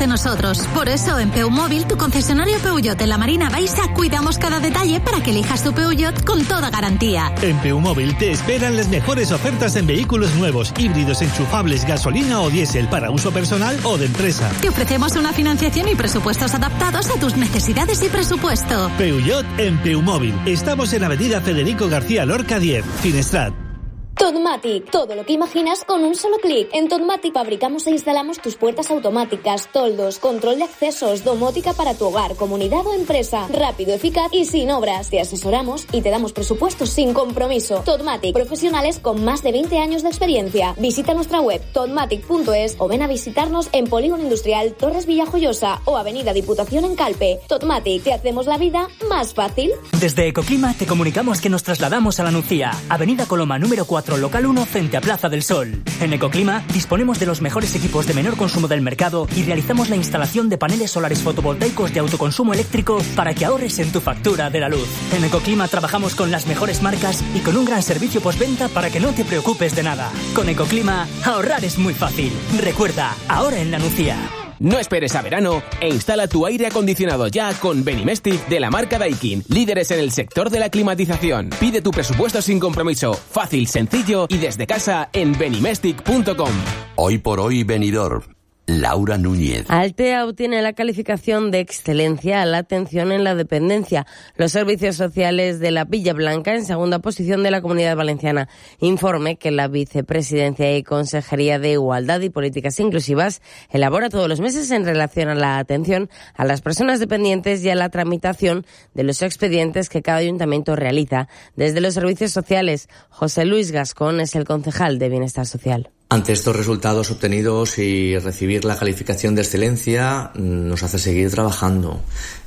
de nosotros. Por eso en Peumóvil, tu concesionario Peugeot en la Marina Baixa, cuidamos cada detalle para que elijas tu Peugeot con toda garantía. En Peumóvil te esperan las mejores ofertas en vehículos nuevos, híbridos, enchufables, gasolina o diésel para uso personal o de empresa. Te ofrecemos una financiación y presupuestos adaptados a tus necesidades y presupuesto. Peugeot en Peumóvil. Estamos en Avenida Federico García Lorca 10, Finestrat. Totmatic, todo lo que imaginas con un solo clic. En Totmatic fabricamos e instalamos tus puertas automáticas, toldos, control de accesos, domótica para tu hogar, comunidad o empresa. Rápido, eficaz y sin obras. Te asesoramos y te damos presupuestos sin compromiso. Totmatic, profesionales con más de 20 años de experiencia. Visita nuestra web totmatic.es o ven a visitarnos en Polígono Industrial Torres Villajoyosa o Avenida Diputación en Calpe. Totmatic, te hacemos la vida más fácil. Desde Ecoclima te comunicamos que nos trasladamos a La Nucía, Avenida Coloma número 4, local 1, frente a Plaza del Sol. En Ecoclima disponemos de los mejores equipos de menor consumo del mercado y realizamos la instalación de paneles solares fotovoltaicos de autoconsumo eléctrico para que ahorres en tu factura de la luz. En Ecoclima trabajamos con las mejores marcas y con un gran servicio postventa para que no te preocupes de nada. Con Ecoclima, ahorrar es muy fácil. Recuerda, ahora en La Nucía. No esperes a verano e instala tu aire acondicionado ya con Benimestic de la marca Daikin, líderes en el sector de la climatización. Pide tu presupuesto sin compromiso, fácil, sencillo y desde casa en benimestic.com. Hoy por hoy Benidorm. Laura Núñez. Altea obtiene la calificación de excelencia a la atención en la dependencia. Los servicios sociales de la Villa Blanca en segunda posición de la Comunidad Valenciana. Informe que la Vicepresidencia y Consejería de Igualdad y Políticas Inclusivas elabora todos los meses en relación a la atención a las personas dependientes y a la tramitación de los expedientes que cada ayuntamiento realiza. Desde los servicios sociales, José Luis Gascón es el concejal de Bienestar Social. Ante estos resultados obtenidos y recibir la calificación de excelencia nos hace seguir trabajando.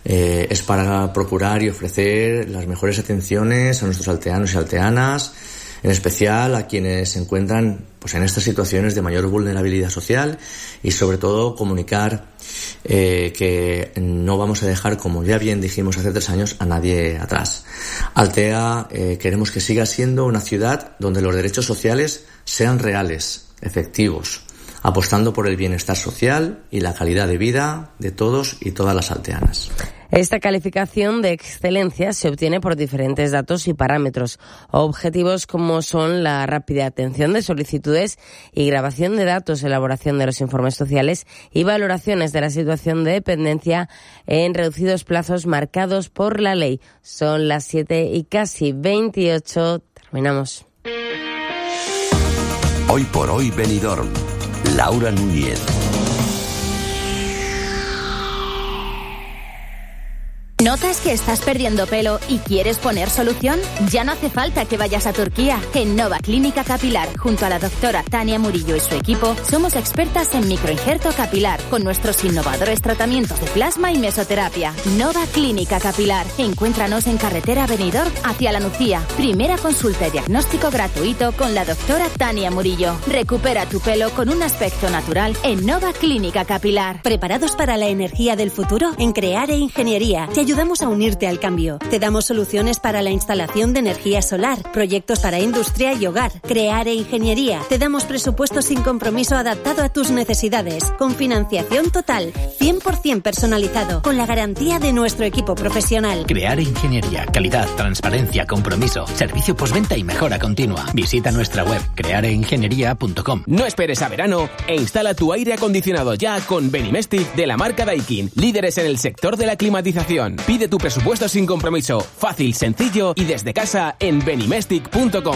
Es para procurar y ofrecer las mejores atenciones a nuestros alteanos y alteanas, en especial a quienes se encuentran en estas situaciones de mayor vulnerabilidad social y sobre todo comunicar que no vamos a dejar, como ya bien dijimos hace 3 años, a nadie atrás. Altea queremos que siga siendo una ciudad donde los derechos sociales sean reales, efectivos, apostando por el bienestar social y la calidad de vida de todos y todas las alteanas. Esta calificación de excelencia se obtiene por diferentes datos y parámetros, objetivos como son la rápida atención de solicitudes y grabación de datos, elaboración de los informes sociales y valoraciones de la situación de dependencia en reducidos plazos marcados por la ley. Son las 7:28. Terminamos. Hoy por hoy Benidorm. Laura Núñez. ¿Notas que estás perdiendo pelo y quieres poner solución? Ya no hace falta que vayas a Turquía. En Nova Clínica Capilar, junto a la doctora Tania Murillo y su equipo, somos expertas en microinjerto capilar, con nuestros innovadores tratamientos de plasma y mesoterapia. Nova Clínica Capilar. Encuéntranos en carretera Benidorm hacia La Nucía. Primera consulta y diagnóstico gratuito con la doctora Tania Murillo. Recupera tu pelo con un aspecto natural en Nova Clínica Capilar. ¿Preparados para la energía del futuro? En Creare Ingeniería te ayudamos a unirte al cambio. Te damos soluciones para la instalación de energía solar, proyectos para industria y hogar. Creare Ingeniería. Te damos presupuesto sin compromiso adaptado a tus necesidades, con financiación total, 100% personalizado, con la garantía de nuestro equipo profesional. Creare Ingeniería. Calidad, transparencia, compromiso, servicio postventa y mejora continua. Visita nuestra web creareingeniería.com. No esperes a verano e instala tu aire acondicionado ya con Benimestic de la marca Daikin, líderes en el sector de la climatización. Pide tu presupuesto sin compromiso, fácil, sencillo y desde casa en benimestic.com.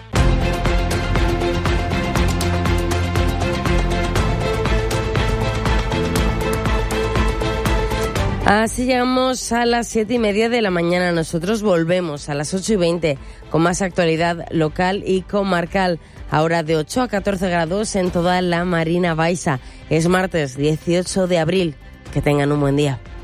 Así llegamos a las 7:30 de la mañana. Nosotros volvemos a las 8:20 con más actualidad local y comarcal. Ahora de 8 a 14 grados en toda la Marina Baixa. Es martes 18 de abril. Que tengan un buen día.